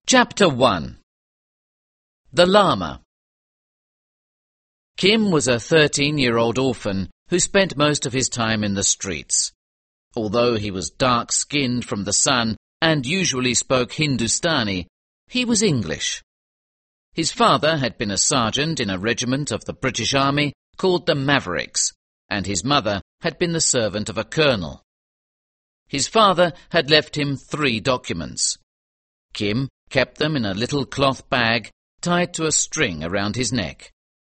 Chapter 1. The Lama. Kim was a 13-year-old orphan who spent most of his time in the streets. Although he was dark-skinned from the sun and usually spoke Hindustani, he was English. His father had been a sergeant in a regiment of the British Army called the Mavericks, and his mother had been the servant of a colonel. His father had left him 3 documents. Kim kept them in a little cloth bag tied to a string around his neck.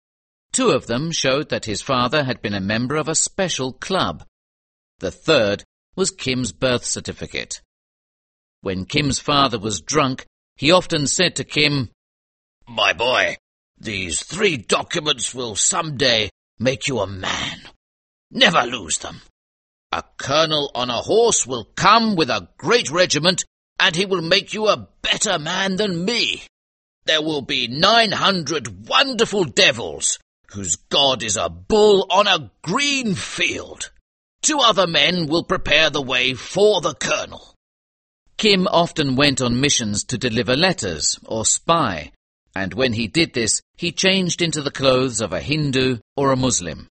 2 of them showed that his father had been a member of a special club. The 3rd was Kim's birth certificate. When Kim's father was drunk, he often said to Kim, "My boy, these 3 documents will someday make you a man. Never lose them. A colonel on a horse will come with a great regiment, and he will make you a better man than me. There will be 900 wonderful devils, whose god is a bull on a green field. 2 other men will prepare the way for the colonel." Kim often went on missions to deliver letters or spy, and when he did this, he changed into the clothes of a Hindu or a Muslim.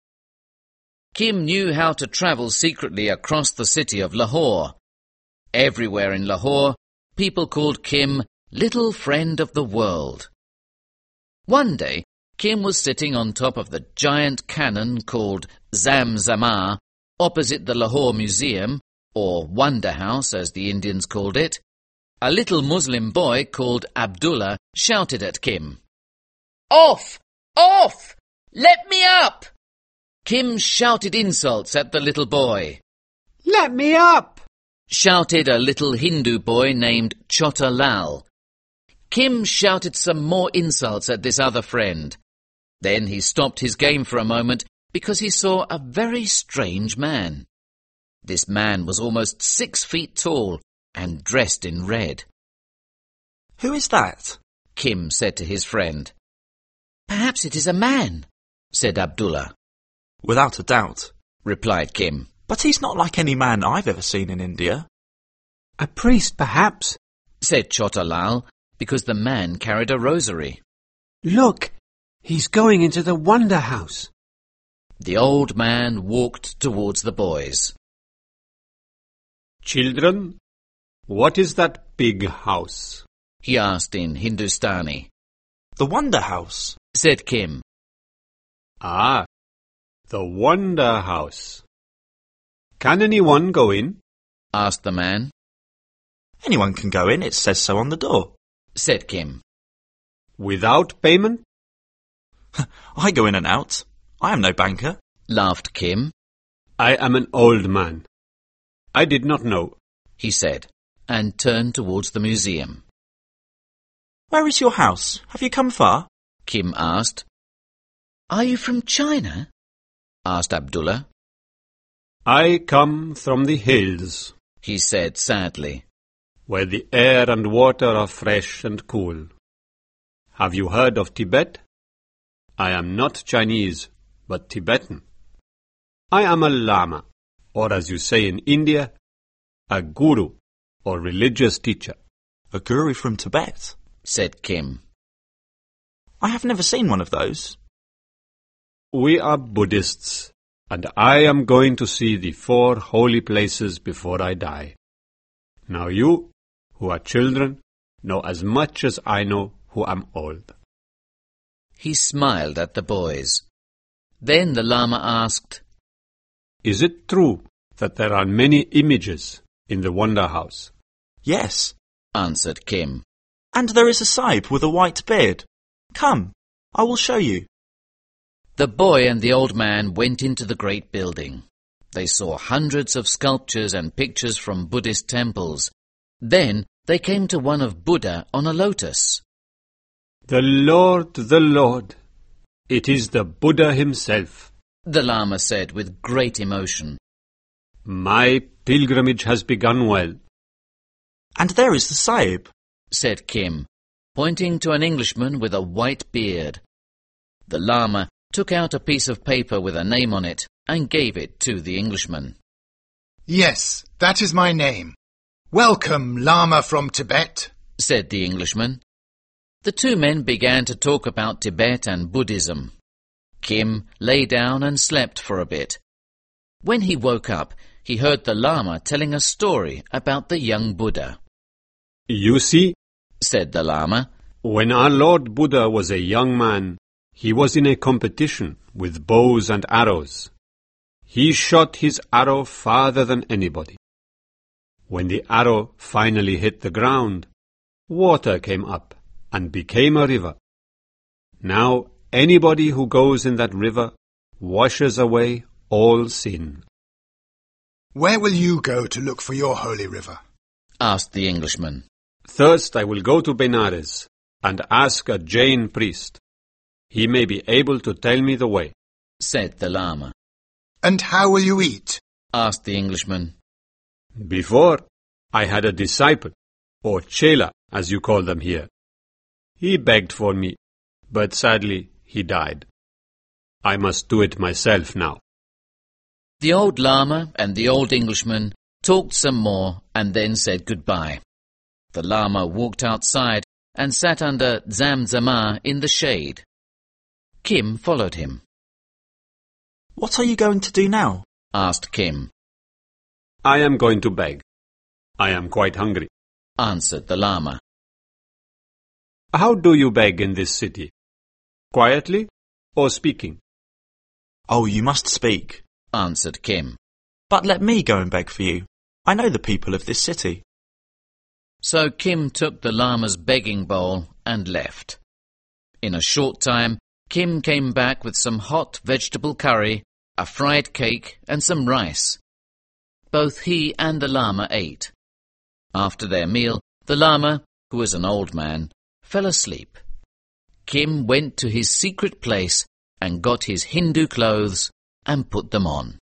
Kim knew how to travel secretly across the city of Lahore. Everywhere in Lahore, people called Kim Little Friend of the World. One day, Kim was sitting on top of the giant cannon called Zam-Zamar, opposite the Lahore Museum, or Wonder House as the Indians called it. A little Muslim boy called Abdullah shouted at Kim, "Off! Off! Let me up!" Kim shouted insults at the little boy. "Let me up!" shouted a little Hindu boy named Chota Lal. Kim shouted some more insults at this other friend. Then he stopped his game for a moment because he saw a very strange man. This man was almost 6 feet tall and dressed in red. "Who is that?" Kim said to his friend. "Perhaps it is a man," said Abdullah. "Without a doubt," replied Kim. "But he's not like any man I've ever seen in India." "A priest, perhaps," said Chota Lal, because the man carried a rosary. "Look, he's going into the Wonder House." The old man walked towards the boys. "Children, what is that big house?" he asked in Hindustani. "The Wonder House," said Kim. "Ah, the Wonder House. Can anyone go in?" asked the man. "Anyone can go in, it says so on the door," said Kim. "Without payment?" "I go in and out. I am no banker," laughed Kim. "I am an old man. I did not know," he said, and turned towards the museum. "Where is your house? Have you come far?" Kim asked. "Are you from China?" asked Abdullah. "I come from the hills, he said sadly, where the air and water are fresh and cool. Have you heard of Tibet? I am not Chinese, but Tibetan. I am a Lama, or as you say in India, a guru, or religious teacher." "A guru from Tibet?" said Kim. "I have never seen one of those." "We are Buddhists, and I am going to see the 4 holy places before I die. Now you, who are children, know as much as I know who am old." He smiled at the boys. Then the Lama asked, "Is it true that there are many images in the Wonder House?" "Yes," answered Kim. "And there is a Sahib with a white beard. Come, I will show you." The boy and the old man went into the great building. They saw hundreds of sculptures and pictures from Buddhist temples. Then they came to one of Buddha on a lotus. The Lord, it is the Buddha himself," the Lama said with great emotion. "My pilgrimage has begun well." "And there is the Sahib," said Kim, pointing to an Englishman with a white beard. The Lama took out a piece of paper with a name on it and gave it to the Englishman. "Yes, that is my name. Welcome, Lama from Tibet." said the Englishman. The two men began to talk about Tibet and Buddhism. Kim lay down and slept for a bit. When he woke up, he heard the Lama telling a story about the young Buddha. You see, said the Lama, when our Lord Buddha was a young man, he was in a competition with bows and arrows. He shot his arrow farther than anybody. When the arrow finally hit the ground, water came up and became a river. Now anybody who goes in that river washes away all sin. Where will you go to look for your holy river? asked the Englishman. First I will go to Benares and ask a Jain priest. He may be able to tell me the way, said the Lama. And how will you eat? asked the Englishman. Before, I had a disciple, or chela as you call them here. He begged for me, but sadly he died. I must do it myself now. The old Lama and the old Englishman talked some more and then said goodbye. The Lama walked outside and sat under Zamzama in the shade. Kim followed him. What are you going to do now? asked Kim. I am going to beg. I am quite hungry, answered the Lama. How do you beg in this city? Quietly or speaking? Oh, you must speak, answered Kim. But let me go and beg for you. I know the people of this city. So Kim took the Lama's begging bowl and left. In a short time, Kim came back with some hot vegetable curry, a fried cake and some rice. Both he and the Lama ate. After their meal, the Lama, who was an old man, fell asleep. Kim went to his secret place and got his Hindu clothes and put them on.